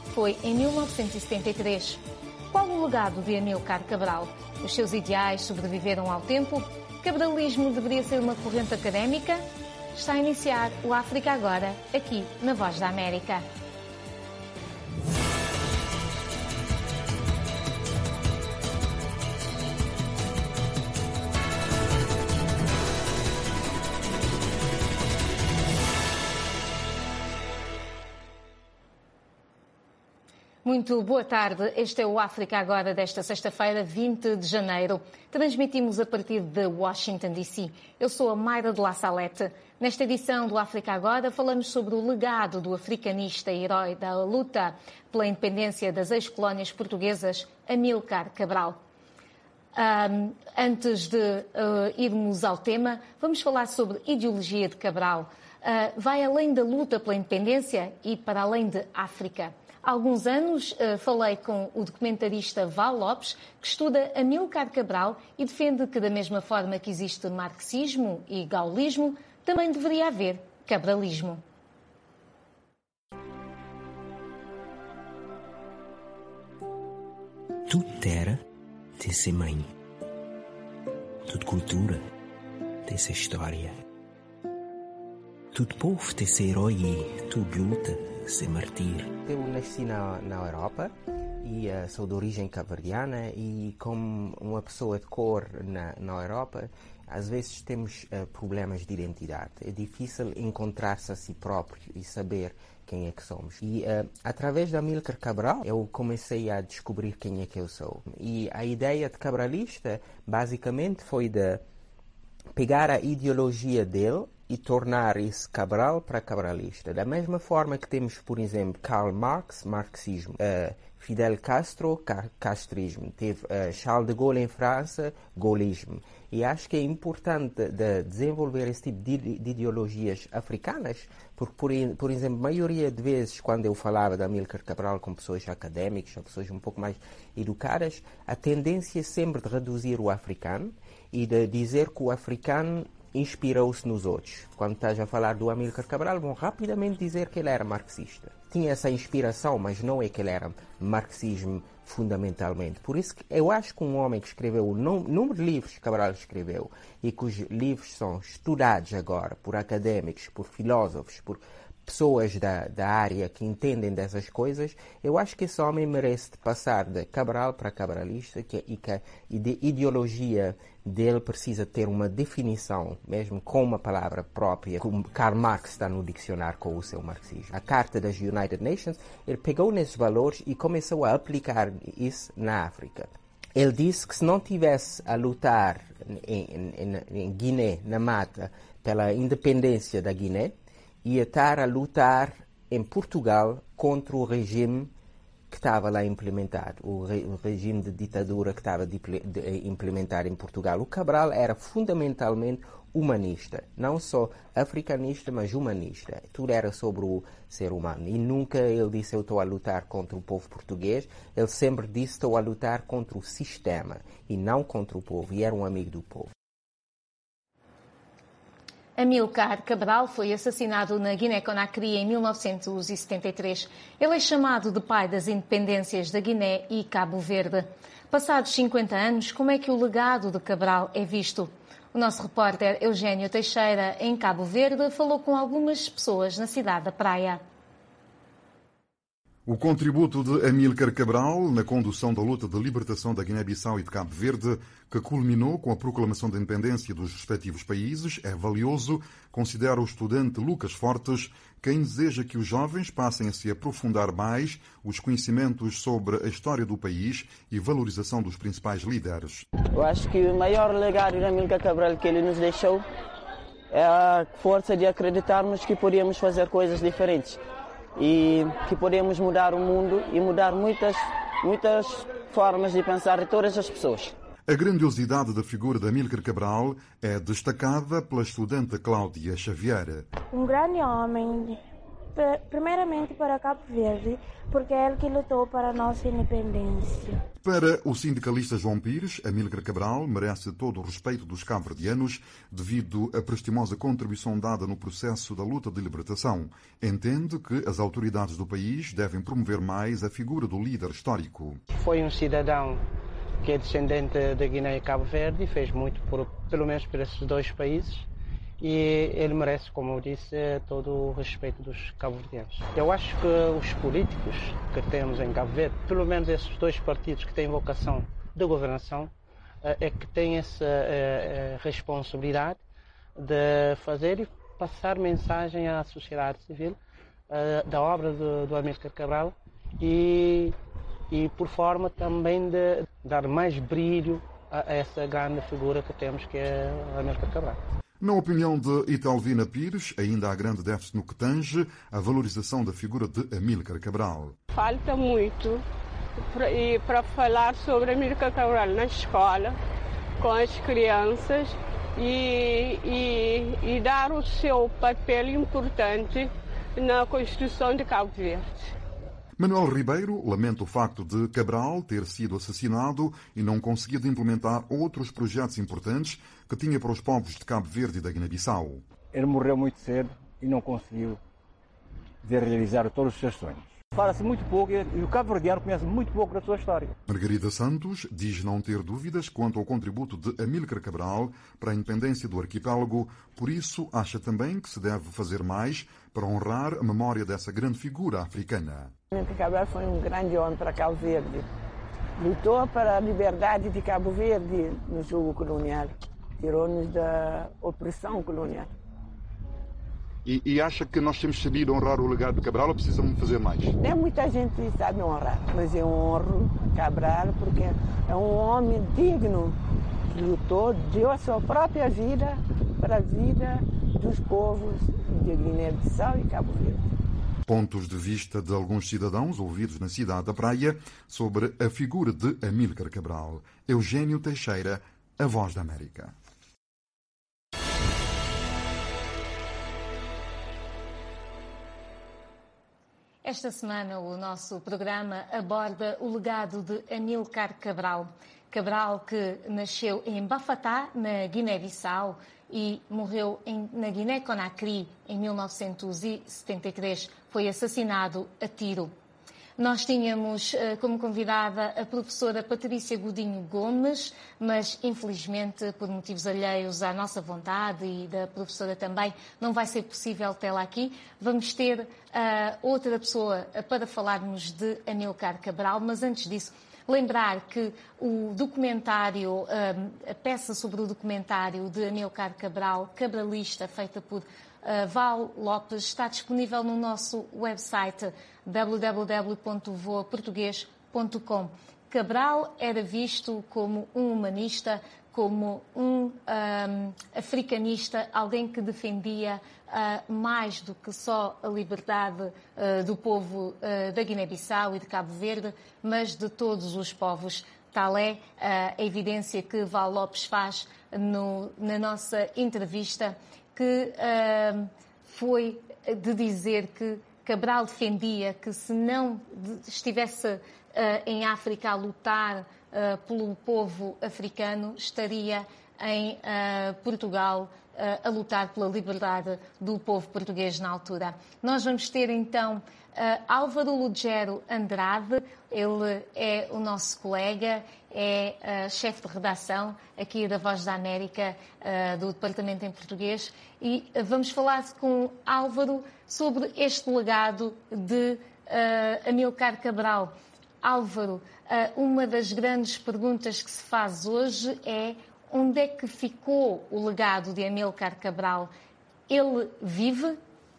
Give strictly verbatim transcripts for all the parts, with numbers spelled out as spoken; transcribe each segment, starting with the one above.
foi em mil novecentos e setenta e três. Qual o legado de Amílcar Cabral? Os seus ideais sobreviveram ao tempo? Cabralismo deveria ser uma corrente académica? Está a iniciar o África Agora, aqui na Voz da América. Muito boa tarde, este é o África Agora desta sexta-feira, vinte de janeiro. Transmitimos a partir de Washington, D C. Eu sou a Mayra de La Salete. Nesta edição do África Agora falamos sobre o legado do africanista e herói da luta pela independência das ex-colónias portuguesas, Amílcar Cabral. Um, antes de uh, irmos ao tema, vamos falar sobre ideologia de Cabral. Uh, vai além da luta pela independência e para além de África. Há alguns anos uh, falei com o documentarista Val Lopes, que estuda Amílcar Cabral e defende que, da mesma forma que existe marxismo e gaullismo, também deveria haver cabralismo. Tudo terra tem sua mãe. Tudo cultura tem sua história. Tudo povo tem seu herói e tudo luta ser martir. Eu nasci na, na Europa e uh, sou de origem cabo-verdiana e como uma pessoa de cor na, na Europa, às vezes temos uh, problemas de identidade. É difícil encontrar-se a si próprio e saber quem é que somos. E uh, através da Amílcar Cabral eu comecei a descobrir quem é que eu sou. E a ideia de cabralista basicamente foi de pegar a ideologia dele e tornar esse Cabral para cabralista. Da mesma forma que temos, por exemplo, Karl Marx, marxismo, uh, Fidel Castro, ca castrismo, teve uh, Charles de Gaulle em França, gaullismo. E acho que é importante de desenvolver esse tipo de, de ideologias africanas, porque, por, por exemplo, a maioria de vezes, quando eu falava da Amílcar Cabral com pessoas académicas, ou pessoas um pouco mais educadas, a tendência é sempre de reduzir o africano e de dizer que o africano inspirou-se nos outros. Quando estás a falar do Amílcar Cabral, vão rapidamente dizer que ele era marxista. Tinha essa inspiração, mas não é que ele era marxismo fundamentalmente. Por isso que eu acho que um homem que escreveu o número de livros que Cabral escreveu e cujos livros são estudados agora por académicos, por filósofos, por pessoas da, da área que entendem dessas coisas, eu acho que esse homem merece passar de Cabral para cabralista que, e que a ideologia dele precisa ter uma definição, mesmo com uma palavra própria, como Karl Marx está no dicionário com o seu marxismo. A Carta das United Nations, ele pegou nesses valores e começou a aplicar isso na África. Ele disse que se não tivesse a lutar em, em, em Guiné, na mata, pela independência da Guiné, ia estar a lutar em Portugal contra o regime que estava lá implementado, o, re, o regime de ditadura que estava de, de, implementado em Portugal. O Cabral era fundamentalmente humanista, não só africanista, mas humanista. Tudo era sobre o ser humano. E nunca ele disse eu estou a lutar contra o povo português, ele sempre disse estou a lutar contra o sistema e não contra o povo, e era um amigo do povo. Amílcar Cabral foi assassinado na Guiné-Conakry em mil novecentos e setenta e três. Ele é chamado de pai das independências da Guiné e Cabo Verde. Passados cinquenta anos, como é que o legado de Cabral é visto? O nosso repórter Eugênio Teixeira, em Cabo Verde, falou com algumas pessoas na cidade da Praia. O contributo de Amílcar Cabral na condução da luta de libertação da Guiné-Bissau e de Cabo Verde, que culminou com a proclamação da independência dos respectivos países, é valioso, considera o estudante Lucas Fortes, quem deseja que os jovens passem a se aprofundar mais os conhecimentos sobre a história do país e valorização dos principais líderes. Eu acho que o maior legado de Amílcar Cabral que ele nos deixou é a força de acreditarmos que podíamos fazer coisas diferentes e que podemos mudar o mundo e mudar muitas, muitas formas de pensar de todas as pessoas. A grandiosidade da figura de Amílcar Cabral é destacada pela estudante Cláudia Xavier. Um grande homem Primeiramente para Cabo Verde, porque é ele que lutou para a nossa independência. Para o sindicalista João Pires, Amílcar Cabral merece todo o respeito dos cabo-verdianos devido à prestimosa contribuição dada no processo da luta de libertação. Entende que as autoridades do país devem promover mais a figura do líder histórico. Foi um cidadão que é descendente da Guiné e Cabo Verde e fez muito, por, pelo menos por esses dois países. E ele merece, como eu disse, todo o respeito dos cabo-verdianos. Eu acho que os políticos que temos em Cabo Verde, pelo menos esses dois partidos que têm vocação de governação, é que têm essa responsabilidade de fazer e passar mensagem à sociedade civil da obra do, do Amílcar Cabral e, e por forma também de dar mais brilho a essa grande figura que temos, que é o Amílcar Cabral. Na opinião de Italvina Pires, ainda há grande déficit no que tange a valorização da figura de Amílcar Cabral. Falta muito para falar sobre Amílcar Cabral na escola, com as crianças e, e, e dar o seu papel importante na construção de Cabo Verde. Manuel Ribeiro lamenta o facto de Cabral ter sido assassinado e não conseguido implementar outros projetos importantes que tinha para os povos de Cabo Verde e da Guiné-Bissau. Ele morreu muito cedo e não conseguiu realizar todos os seus sonhos. Fala-se muito pouco e o cabo-verdiano conhece muito pouco da sua história. Margarida Santos diz não ter dúvidas quanto ao contributo de Amílcar Cabral para a independência do arquipélago, por isso acha também que se deve fazer mais para honrar a memória dessa grande figura africana. Amílcar Cabral foi um grande homem para Cabo Verde. Lutou para a liberdade de Cabo Verde no jogo colonial. Tirou-nos da opressão colonial. E, e acha que nós temos sabido honrar o legado de Cabral ou precisamos fazer mais? Nem muita gente sabe honrar, mas eu honro Cabral porque é um homem digno que lutou, deu a sua própria vida para a vida dos povos de Guiné-Bissau e Cabo Verde. Pontos de vista de alguns cidadãos ouvidos na cidade da Praia sobre a figura de Amílcar Cabral. Eugênio Teixeira, A Voz da América. Esta semana o nosso programa aborda o legado de Amílcar Cabral. Cabral que nasceu em Bafatá, na Guiné-Bissau, e morreu em, na Guiné-Conakry em mil novecentos e setenta e três. Foi assassinado a tiro. Nós tínhamos uh, como convidada a professora Patrícia Godinho Gomes, mas infelizmente, por motivos alheios à nossa vontade e da professora também, não vai ser possível tê-la aqui. Vamos ter uh, outra pessoa para falarmos de Amílcar Cabral, mas antes disso, lembrar que o documentário, a peça sobre o documentário de Amílcar Cabral, Cabralista, feita por Val Lopes, está disponível no nosso website w w w ponto voa português ponto com. Cabral era visto como um humanista, como um, um africanista, alguém que defendia uh, mais do que só a liberdade uh, do povo uh, da Guiné-Bissau e de Cabo Verde, mas de todos os povos. Tal é uh, a evidência que Val Lopes faz no, na nossa entrevista, que uh, foi de dizer que Cabral defendia que se não estivesse uh, em África a lutar Uh, pelo povo africano, estaria em uh, Portugal uh, a lutar pela liberdade do povo português na altura. Nós vamos ter então uh, Álvaro Lugero Andrade, ele é o nosso colega, é uh, chefe de redação aqui da Voz da América, uh, do Departamento em Português, e uh, vamos falar com Álvaro sobre este legado de uh, Amílcar Cabral. Álvaro, uma das grandes perguntas que se faz hoje é onde é que ficou o legado de Amílcar Cabral? Ele vive?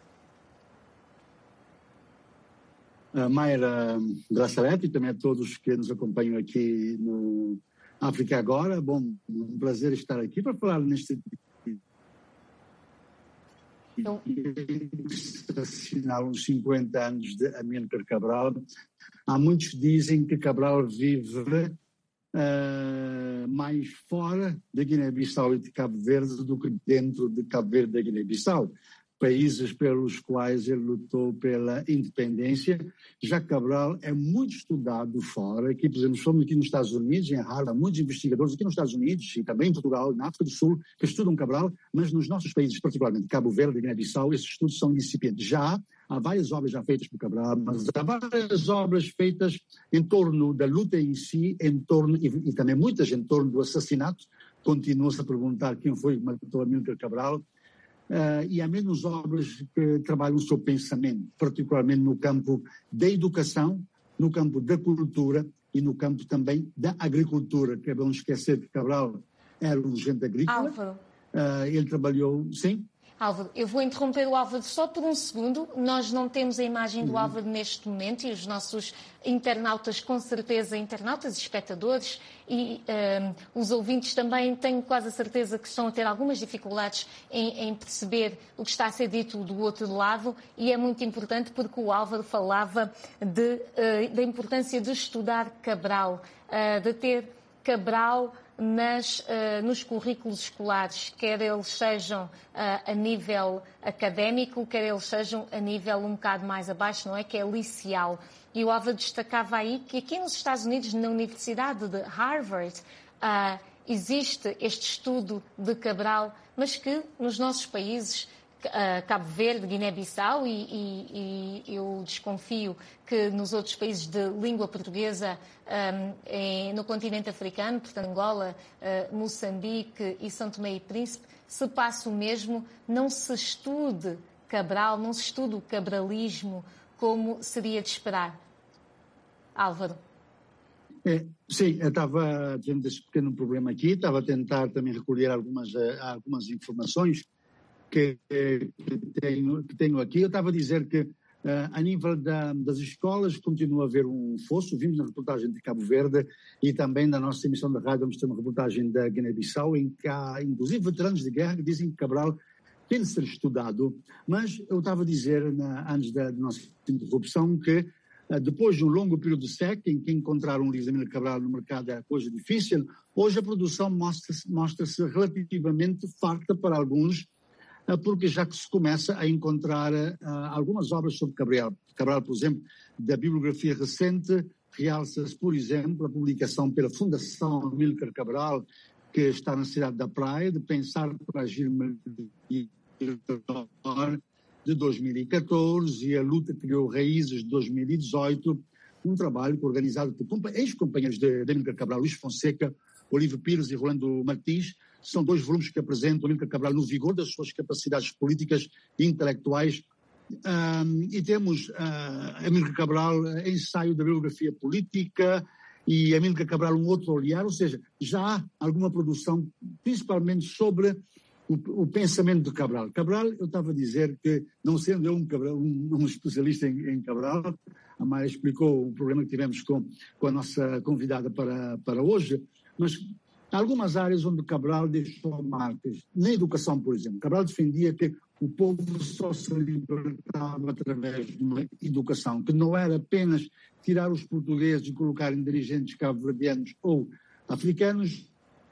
A Mayra Braçalete e também a todos que nos acompanham aqui no África Agora. Bom, um prazer estar aqui para falar neste Eu... assinalam os cinquenta anos de Amílcar Cabral. Há muitos que dizem que Cabral vive uh, mais fora da Guiné-Bissau e de Cabo Verde do que dentro de Cabo Verde da Guiné-Bissau. países pelos quais ele lutou pela independência. Jacques Cabral é muito estudado fora. Aqui, por exemplo, somos aqui nos Estados Unidos, em Harvard, muitos investigadores aqui nos Estados Unidos e também em Portugal, na África do Sul, que estudam Cabral, mas nos nossos países, particularmente Cabo Verde e Guiné-Bissau, esses estudos são incipientes. Já há várias obras já feitas por Cabral, mas há várias obras feitas em torno da luta em si, em torno, e, e também muitas em torno do assassinato. Continua-se a perguntar quem foi que matou Amílcar Cabral. Uh, e há menos obras que trabalham o seu pensamento, particularmente no campo da educação, no campo da cultura e no campo também da agricultura. Que é bom esquecer que Cabral era um agente agrícola. Álvaro. Uh, ele trabalhou, sim? Álvaro, eu vou interromper o Álvaro só por um segundo. Nós não temos a imagem do Álvaro neste momento e os nossos internautas, com certeza, internautas e espectadores e um, os ouvintes também, tenho quase a certeza que estão a ter algumas dificuldades em, em perceber o que está a ser dito do outro lado, e é muito importante porque o Álvaro falava de, uh, da importância de estudar Cabral, uh, de ter Cabral Nas, uh, nos currículos escolares, quer eles sejam uh, a nível académico, quer eles sejam a nível um bocado mais abaixo, não é? Que é liceal. E o Álvaro destacava aí que aqui nos Estados Unidos, na Universidade de Harvard, uh, existe este estudo de Cabral, mas que nos nossos países, Uh, Cabo Verde, Guiné-Bissau e, e, e eu desconfio que nos outros países de língua portuguesa um, em, no continente africano, portanto Angola, uh, Moçambique e São Tomé e Príncipe, se passa o mesmo, não se estude Cabral, não se estude o cabralismo como seria de esperar. Álvaro. É, sim, eu estava tendo esse pequeno problema aqui, estava a tentar também recolher algumas, algumas informações Que, que, tenho, que tenho aqui. Eu estava a dizer que, uh, a nível da, das escolas, continua a haver um fosso. Vimos na reportagem de Cabo Verde e também na nossa emissão da rádio, vamos ter uma reportagem da Guiné-Bissau, em que há, inclusive, veteranos de guerra que dizem que Cabral tem de ser estudado. Mas eu estava a dizer, na, antes da, da nossa interrupção, que uh, depois de um longo período de seca, em que encontrar um livro de Amílcar Cabral no mercado é coisa difícil, hoje a produção mostra-se, mostra-se relativamente farta para alguns, porque já que se começa a encontrar uh, algumas obras sobre Cabral. Cabral, por exemplo, da bibliografia recente, realça-se, por exemplo, a publicação pela Fundação Amílcar Cabral, que está na cidade da Praia, de Pensar para Agir Melhor, de dois mil e catorze, e A Luta Criou Raízes, de dois mil e dezoito, um trabalho organizado por ex-companheiros de, de Amílcar Cabral, Luís Fonseca, Olívio Pires e Rolando Martins. São dois volumes que apresentam Amílcar Cabral no vigor das suas capacidades políticas e intelectuais. Um, e temos uh, Amílcar Cabral, ensaio da bibliografia política, e Amílcar Cabral, um outro olhar, ou seja, já há alguma produção, principalmente sobre o, o pensamento de Cabral. Cabral, eu estava a dizer que, não sendo eu um, Cabral, um, um especialista em, em Cabral, a Maia explicou o problema que tivemos com, com a nossa convidada para, para hoje, mas há algumas áreas onde Cabral deixou marcas. Na educação, por exemplo, Cabral defendia que o povo só se libertava através de uma educação, que não era apenas tirar os portugueses e colocar em dirigentes cabo-verdianos ou africanos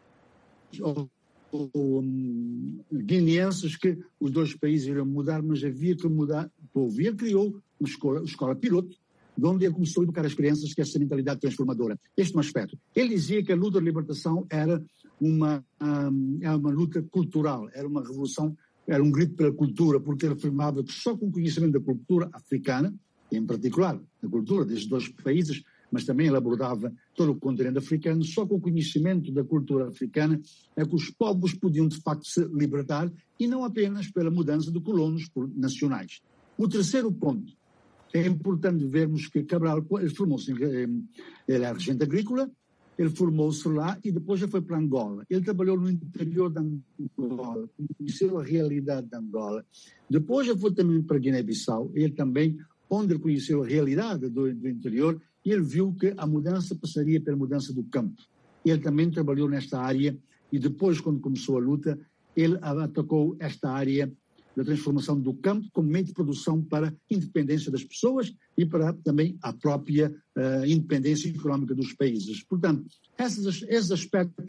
ou, ou um, guineenses, que os dois países iriam mudar, mas havia que mudar o povo. E ele criou uma escola, escola piloto, de onde ele começou a educar as crianças, que é essa mentalidade transformadora. Este é um aspecto. Ele dizia que a luta de libertação era uma, um, era uma luta cultural, era uma revolução, era um grito pela cultura, porque ele afirmava que só com o conhecimento da cultura africana, em particular da cultura destes dois países, mas também ele abordava todo o continente africano, só com o conhecimento da cultura africana é que os povos podiam de facto se libertar, e não apenas pela mudança de colonos nacionais. O terceiro ponto, é importante vermos que Cabral, ele formou-se, ele era regente agrícola, ele formou-se lá e depois já foi para Angola. Ele trabalhou no interior de Angola, conheceu a realidade de Angola. Depois já foi também para Guiné-Bissau, ele também, onde ele conheceu a realidade do, do interior, e ele viu que a mudança passaria pela mudança do campo. Ele também trabalhou nesta área e depois, quando começou a luta, ele atacou esta área da transformação do campo como meio de produção para a independência das pessoas e para também a própria uh, independência económica dos países. Portanto, esses, esses aspectos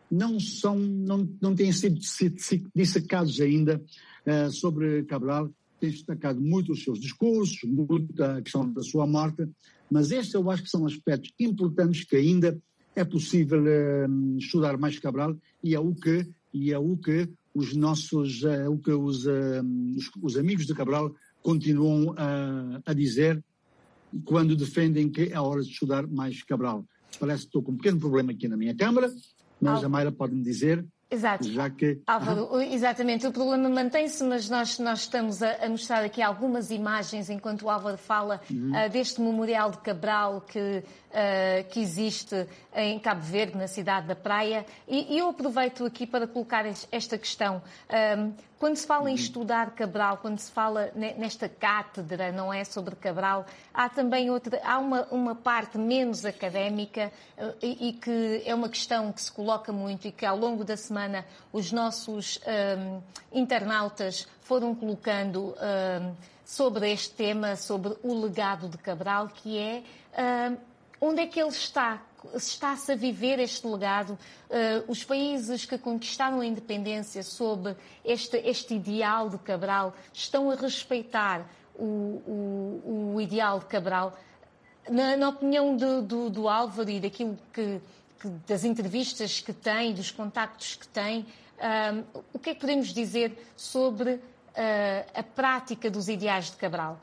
não são, não, não têm sido dissecados ainda uh, sobre Cabral. Tem destacado muito os seus discursos, muito a questão da sua morte, mas estes eu acho que são aspectos importantes que ainda é possível uh, estudar mais Cabral, e é o que, e é o que os nossos, uh, o que os, uh, os, os amigos de Cabral continuam uh, a dizer quando defendem que é hora de estudar mais Cabral. Parece que estou com um pequeno problema aqui na minha câmara, mas a Mayra pode me dizer. Exato. Já que... Álvaro, ah. exatamente, o problema mantém-se, mas nós, nós estamos a, a mostrar aqui algumas imagens enquanto o Álvaro fala uhum. uh, deste memorial de Cabral que, uh, que existe em Cabo Verde, na cidade da Praia, e, e eu aproveito aqui para colocar esta questão. Um, quando se fala uhum. em estudar Cabral, quando se fala nesta cátedra, não é, sobre Cabral, há também outra, há uma, uma parte menos académica uh, e, e que é uma questão que se coloca muito e que ao longo da semana os nossos um, internautas foram colocando um, sobre este tema, sobre o legado de Cabral, que é um, onde é que ele está? Está-se a viver este legado? Uh, os países que conquistaram a independência sob este, este ideal de Cabral estão a respeitar o, o, o ideal de Cabral? Na, na opinião do, do, do Álvaro e daquilo que, que, das entrevistas que tem, dos contactos que tem, um, o que é que podemos dizer sobre uh, a prática dos ideais de Cabral?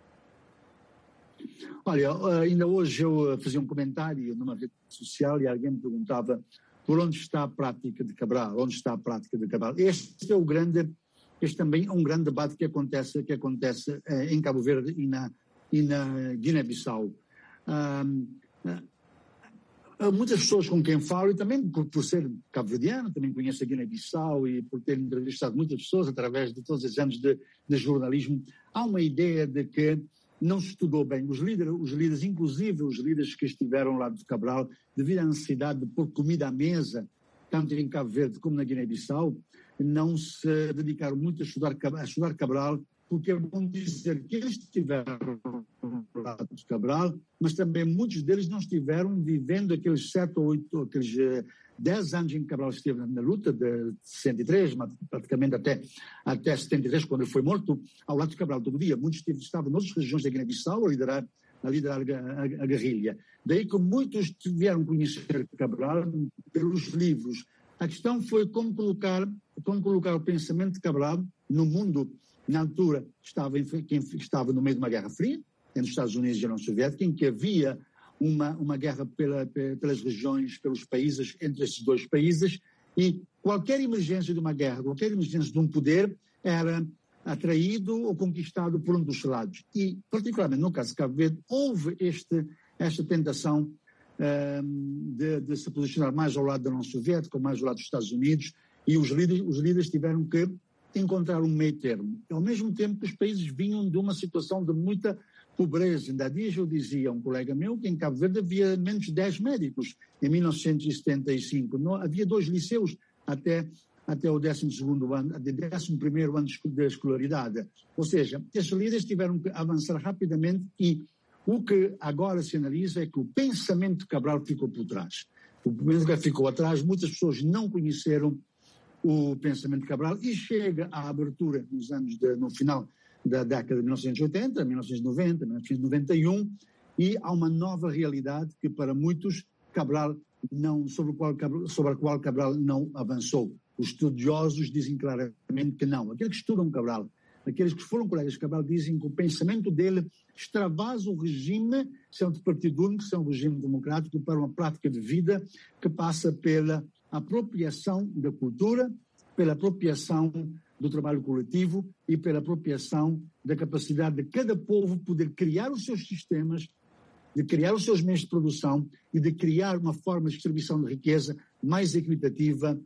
Olha, ainda hoje eu fazia um comentário numa rede social e alguém me perguntava por onde está a prática de Cabral, onde está a prática de Cabral. Este é o grande, este também é um grande debate que acontece, que acontece eh, em Cabo Verde e na, e na Guiné-Bissau. Um, uh, muitas pessoas com quem falo, e também por, por ser cabo-verdiano, também conheço a Guiné-Bissau e por ter entrevistado muitas pessoas através de todos os anos de, de jornalismo, há uma ideia de que não se estudou bem. Os líderes, os líderes, inclusive os líderes que estiveram lá de Cabral, devido à necessidade de pôr comida à mesa, tanto em Cabo Verde como na Guiné-Bissau, não se dedicaram muito a estudar, a estudar Cabral, porque é bom dizer que eles estiveram lá de Cabral, mas também muitos deles não estiveram vivendo aqueles sete ou oito, aqueles dez anos em que Cabral esteve na luta, de sessenta e três, praticamente até, até setenta e três, quando ele foi morto, ao lado de Cabral todo dia. Muitos estavam em outras regiões da Guiné-Bissau a liderar, a, liderar a, a, a guerrilha. Daí que muitos vieram conhecer Cabral pelos livros. A questão foi como colocar, como colocar o pensamento de Cabral no mundo. Na altura, estava, quem estava no meio de uma guerra fria, entre os Estados Unidos e a União Soviética, em que havia uma, uma guerra pela, pelas regiões, pelos países, entre esses dois países, e qualquer emergência de uma guerra, qualquer emergência de um poder era atraído ou conquistado por um dos lados. E, particularmente no caso de Cabo Verde, houve este, esta tentação um, de, de se posicionar mais ao lado da União Soviética, ou mais ao lado dos Estados Unidos, e os líderes, os líderes tiveram que encontrar um meio termo. Ao mesmo tempo que os países vinham de uma situação de muita pobreza. Ainda há dias eu dizia a um colega meu que em Cabo Verde havia menos de dez médicos. Em mil novecentos e setenta e cinco não, havia dois liceus até, até o décimo segundo ano, décimo primeiro ano de escolaridade. Ou seja, esses líderes tiveram que avançar rapidamente e o que agora se analisa é que o pensamento de Cabral ficou por trás. O pensamento que ficou atrás, muitas pessoas não conheceram o pensamento de Cabral e chega à abertura nos anos de, no final da década de mil novecentos e oitenta, mil novecentos e noventa, mil novecentos e noventa e um, e há uma nova realidade que para muitos Cabral não, sobre, o qual, sobre a qual Cabral não avançou. Os estudiosos dizem claramente que não. Aqueles que estudam Cabral, aqueles que foram colegas de Cabral dizem que o pensamento dele extravasa o regime, sendo de partido único, sendo um regime democrático, para uma prática de vida que passa pela apropriação da cultura, pela apropriação do trabalho coletivo e pela apropriação da capacidade de cada povo poder criar os seus sistemas, de criar os seus meios de produção e de criar uma forma de distribuição de riqueza mais equitativa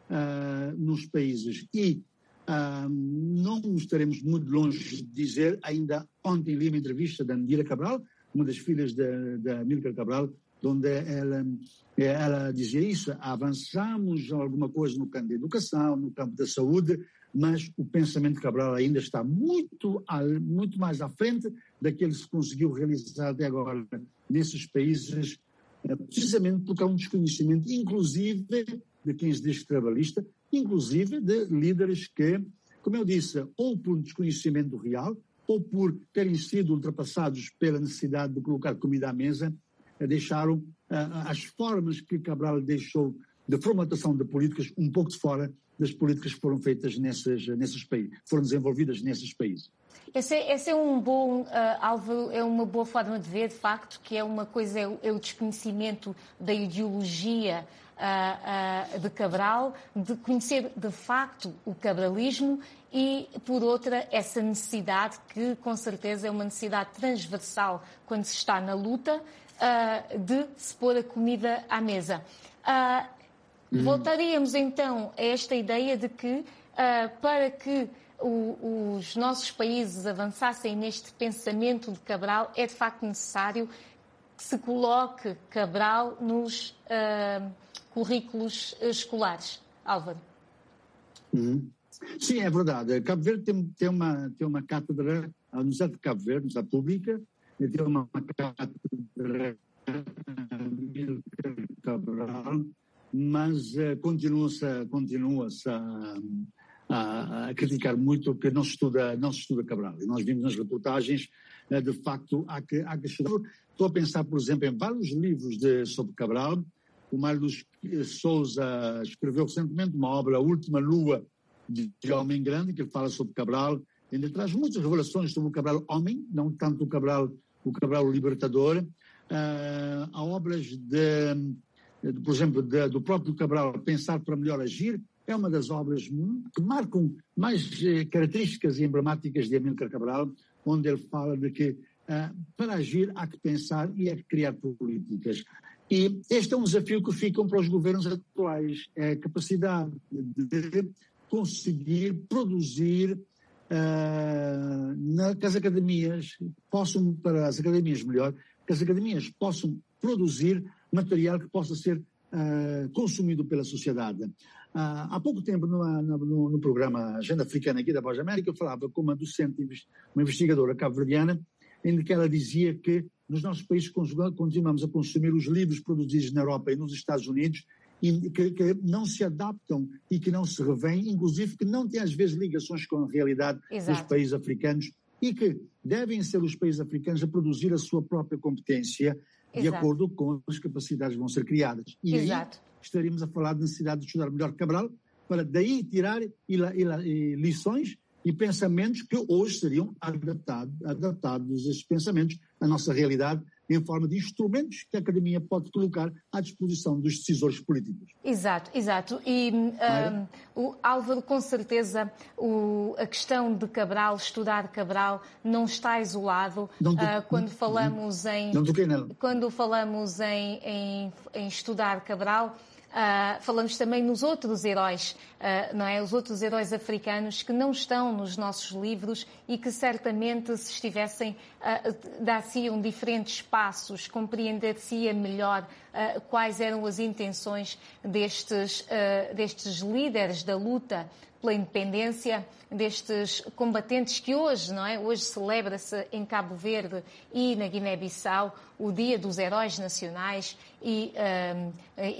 uh, nos países. E uh, não estaremos muito longe de dizer, ainda ontem li uma entrevista da Ndira Cabral, uma das filhas da, da Amílcar Cabral, onde ela, ela dizia isso: avançamos alguma coisa no campo da educação, no campo da saúde, mas o pensamento de Cabral ainda está muito, muito mais à frente daquele que se conseguiu realizar até agora nesses países, precisamente porque há um desconhecimento, inclusive de quem se diz trabalhista, inclusive de líderes que, como eu disse, ou por desconhecimento real, ou por terem sido ultrapassados pela necessidade de colocar comida à mesa, deixaram uh, as formas que Cabral deixou de formatação de políticas um pouco de fora das políticas que foram feitas nesses, nesses países, foram desenvolvidas nesses países. Esse é, esse é um bom, uh, Álvaro, é uma boa forma de ver, de facto, que é uma coisa, é o, é o desconhecimento da ideologia uh, uh, de Cabral, de conhecer de facto o cabralismo e, por outra, essa necessidade que, com certeza, é uma necessidade transversal quando se está na luta, uh, de se pôr a comida à mesa. Uh, hum. Voltaríamos, então, a esta ideia de que, uh, para que O, os nossos países avançassem neste pensamento de Cabral, é de facto necessário que se coloque Cabral nos uh, currículos escolares. Álvaro. Uhum. Sim, é verdade. Cabo Verde tem, tem, uma, tem uma cátedra, a Universidade de Cabo Verde, Universidade Pública, tem uma cátedra Cabral, mas uh, continua-se continua-se a A, a criticar muito que não se estuda, não se estuda Cabral. E nós vimos nas reportagens, de facto, há que, há que estudar. Estou a pensar, por exemplo, em vários livros de, sobre Cabral. O Mário Sousa escreveu recentemente uma obra, A Última Lua, de, de Homem Grande, que fala sobre Cabral. Ele traz muitas revelações sobre o Cabral homem, não tanto o Cabral, o Cabral libertador. Uh, há obras, de, de, por exemplo, de, do próprio Cabral, Pensar para Melhor Agir. É uma das obras que marcam mais eh, características e emblemáticas de Amílcar Cabral, onde ele fala de que uh, para agir há que pensar e há que criar políticas. E este é um desafio que ficam para os governos atuais, é a capacidade de conseguir produzir uh, na, que as academias possam, para as academias melhor, que as academias possam produzir material que possa ser uh, consumido pela sociedade. Uh, há pouco tempo, no, no, no programa Agenda Africana aqui da Voz da América, eu falava com uma docente, uma investigadora cabo-verdiana, em que ela dizia que nos nossos países continuamos a consumir os livros produzidos na Europa e nos Estados Unidos e que, que não se adaptam e que não se revêem, inclusive que não têm às vezes ligações com a realidade Exato. Dos países africanos e que devem ser os países africanos a produzir a sua própria competência Exato. De acordo com as capacidades que vão ser criadas. E Exato. Aí estaríamos a falar da necessidade de estudar melhor Cabral, para daí tirar e, e, e, lições e pensamentos que hoje seriam adaptados, adaptados esses pensamentos à nossa realidade em forma de instrumentos que a academia pode colocar à disposição dos decisores políticos. Exato, exato. E um, o Álvaro, com certeza, o, a questão de Cabral, estudar Cabral, não está isolado. Não do, uh, quando falamos não, em... Não toquei nela. Quando falamos em, em, em estudar Cabral, Uh, falamos também nos outros heróis, uh, não é? Os outros heróis africanos que não estão nos nossos livros e que certamente, se estivessem, uh, dar-se-iam diferentes passos, compreender-se-ia melhor uh, quais eram as intenções destes, uh, destes líderes da luta pela independência, destes combatentes que hoje, não é? Hoje celebra-se em Cabo Verde e na Guiné-Bissau o Dia dos Heróis Nacionais e um,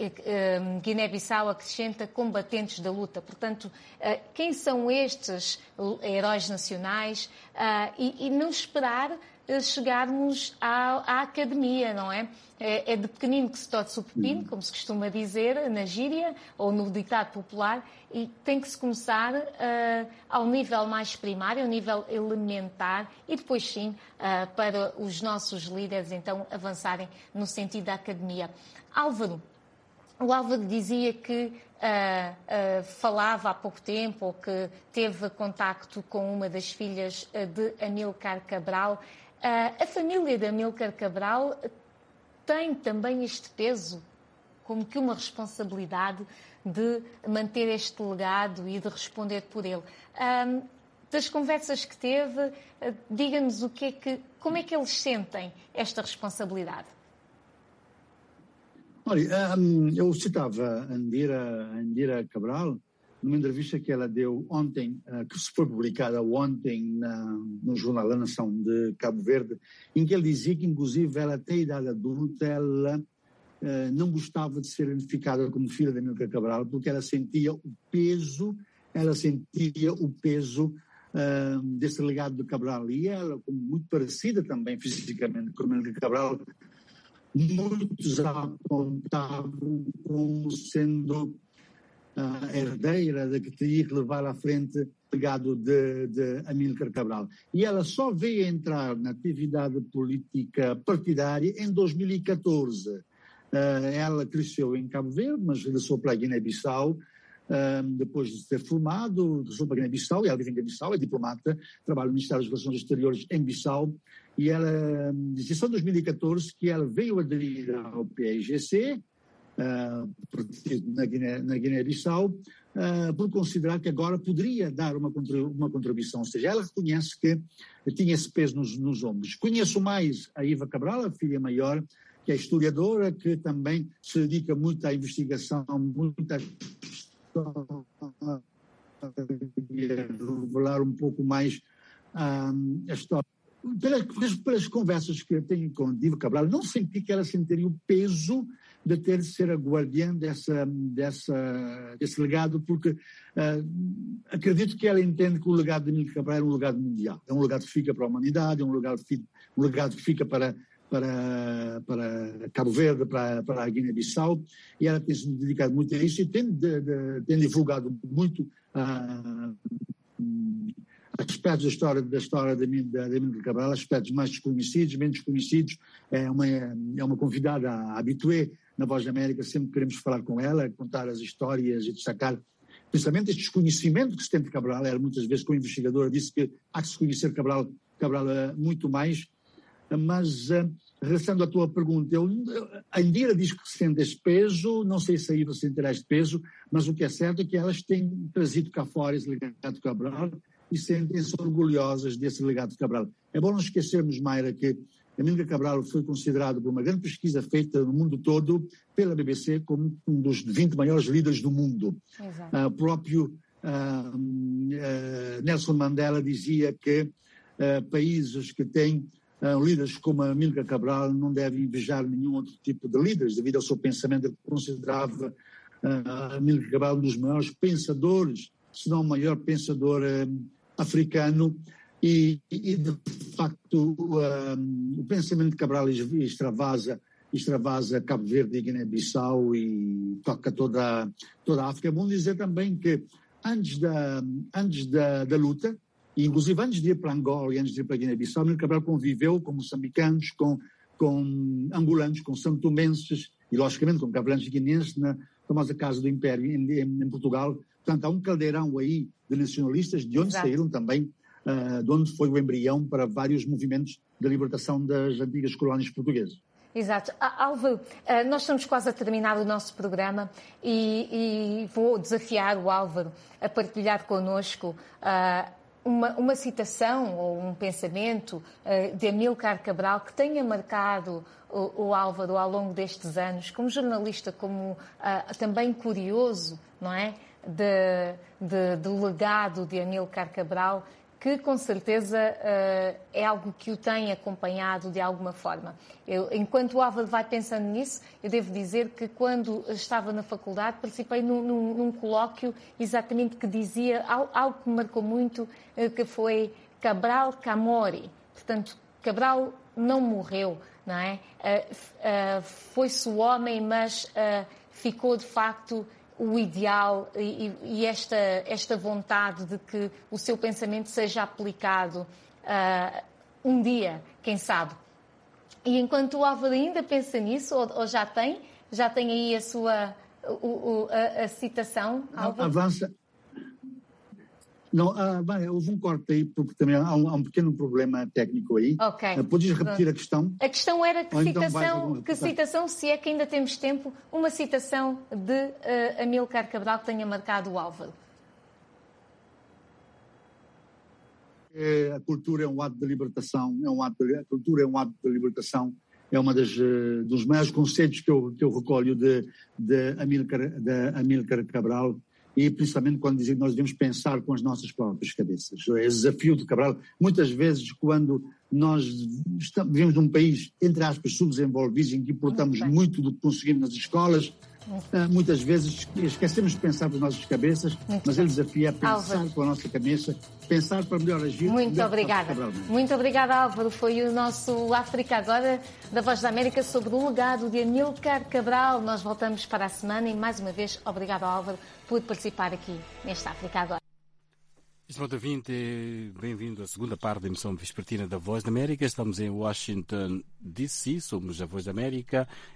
um, Guiné-Bissau acrescenta combatentes da luta. Portanto, uh, quem são estes heróis nacionais uh, e, e não esperar uh, chegarmos à, à academia, não é? É, é de pequenino que se torce o pepino, como se costuma dizer na gíria ou no ditado popular, e tem que se começar uh, ao nível mais primário, ao nível elementar, e depois sim, uh, para os nossos líderes então avançarem no sentido da academia. Álvaro, o Álvaro dizia que uh, uh, falava há pouco tempo, ou que teve contacto com uma das filhas uh, de Amílcar Cabral. Uh, a família de Amílcar Cabral tem também este peso, como que uma responsabilidade de manter este legado e de responder por ele. Um, das conversas que teve, diga-nos o que é que, como é que eles sentem esta responsabilidade? Olha, um, eu citava a Andira, a Andira Cabral, numa entrevista que ela deu ontem, uh, que se foi publicada ontem na, no jornal A Nação de Cabo Verde, em que ele dizia que, inclusive, ela até a idade adulta, ela uh, não gostava de ser identificada como filha de Amílcar Cabral, porque ela sentia o peso, ela sentia o peso uh, desse legado de Cabral. E ela, como muito parecida também fisicamente com Amílcar Cabral, muitos a apontavam como sendo a herdeira de que teria que levar à frente o legado de, de Amílcar Cabral. E ela só veio entrar na atividade política partidária em dois mil e catorze. Uh, ela cresceu em Cabo Verde, mas regressou para a Guiné-Bissau, uh, depois de ter formado, regressou para a Guiné-Bissau, e ela vive em Guiné-Bissau, é diplomata, trabalha no Ministério das Relações Exteriores em Bissau, e ela disse só em dois mil e catorze que ela veio aderir ao P I G C, Uh, na, Guiné, na Guiné-Bissau, uh, por considerar que agora poderia dar uma, uma contribuição. Ou seja, ela reconhece que tinha esse peso nos, nos ombros. Conheço mais a Iva Cabral, a filha maior, que é historiadora, que também se dedica muito à investigação, muito a revelar um pouco mais um, a história. Pelas, pelas conversas que eu tenho com a Iva Cabral, não senti que ela sentiria o peso de ter de ser a guardiã dessa, dessa, desse legado, porque uh, acredito que ela entende que o legado de Amílcar Cabral é um legado mundial. É um legado que fica para a humanidade, é um legado, um legado que fica para, para, para Cabo Verde, para, para a Guiné-Bissau, e ela tem se dedicado muito a isso e tem, de, de, tem divulgado muito uh, aspectos da história, da história de Amílcar Cabral, aspectos mais desconhecidos, menos conhecidos. É uma, é uma convidada habitué na Voz da América, sempre queremos falar com ela, contar as histórias e destacar principalmente este desconhecimento que se tem de Cabral. Ela muitas vezes, como investigadora, disse que há que se conhecer Cabral, Cabral muito mais. Mas, regressando à tua pergunta, eu, a Indira diz que sente este peso, não sei se a Iva sentirá este peso, mas o que é certo é que elas têm trazido cá fora esse legado de Cabral e sentem-se orgulhosas desse legado de Cabral. É bom não esquecermos, Mayra, que Amílcar Cabral foi considerado por uma grande pesquisa feita no mundo todo pela B B C como um dos vinte maiores líderes do mundo. O uh, próprio uh, uh, Nelson Mandela dizia que uh, países que têm uh, líderes como Amílcar Cabral não devem invejar nenhum outro tipo de líderes, devido ao seu pensamento. Ele considerava uh, Amílcar Cabral um dos maiores pensadores, se não o maior pensador uh, africano. E, e, de facto, um, o pensamento de Cabral extravasa, extravasa Cabo Verde e Guiné-Bissau e toca toda, toda a África. É bom dizer também que antes da, antes da, da luta, e inclusive antes de ir para Angola e antes de ir para Guiné-Bissau, Amílcar Cabral conviveu com moçambicanos, com, com angolanos, com santomenses e, logicamente, com cabo-verdianos e guineenses na famosa Casa do Império, em, em, em Portugal. Portanto, há um caldeirão aí de nacionalistas, de onde Exato. saíram também Uh, de onde foi o embrião para vários movimentos de libertação das antigas colónias portuguesas. Exato. Álvaro, uh, nós estamos quase a terminar o nosso programa e, e vou desafiar o Álvaro a partilhar connosco uh, uma, uma citação ou um pensamento uh, de Amílcar Cabral que tenha marcado o, o Álvaro ao longo destes anos, como jornalista, como uh, também curioso, não é? De, de, do legado de Amílcar Cabral, que com certeza uh, é algo que o tem acompanhado de alguma forma. Eu, enquanto o Álvaro vai pensando nisso, eu devo dizer que quando estava na faculdade participei num, num, num colóquio exatamente que dizia algo, algo que me marcou muito, uh, que foi Cabral Camori. Portanto, Cabral não morreu, não é? Uh, uh, foi-se o homem, mas uh, ficou de facto o ideal e, e esta, esta vontade de que o seu pensamento seja aplicado uh, um dia, quem sabe. E enquanto o Álvaro ainda pensa nisso, ou, ou já tem, já tem aí a sua o, o, a, a citação, Álvaro? Avança. Não, ah, bem, houve um corte aí, porque também há um, há um pequeno problema técnico aí. Ok. Uh, podes repetir a questão? A questão era que citação, então que citação, se é que ainda temos tempo, uma citação de uh, Amílcar Cabral que tenha marcado o Álvaro. É, a cultura é um ato de libertação, é um ato de, a cultura é um ato de libertação, é uma das uh, dos maiores conceitos que eu, que eu recolho de, de, Amílcar, de Amílcar Cabral. e principalmente quando dizem que nós devemos pensar com as nossas próprias cabeças. É o desafio de Cabral. Muitas vezes, quando nós estamos, vivemos num país, entre aspas, subdesenvolvido, em que importamos muito, muito do que conseguimos nas escolas, muitas vezes esquecemos de pensar com as nossas cabeças, muito mas bem. Ele desafia a pensar Álvaro. Com a nossa cabeça, pensar para melhor agir. Muito obrigada. Muito obrigada, Álvaro. Foi o nosso África Agora, da Voz da América, sobre o legado de Amílcar Cabral. Nós voltamos para a semana e, mais uma vez, obrigado, Álvaro, por participar aqui nesta África Agora. Estimado ouvinte, bem-vindo à segunda parte da emissão vespertina da Voz da América. Estamos em Washington, D C, somos a Voz da América.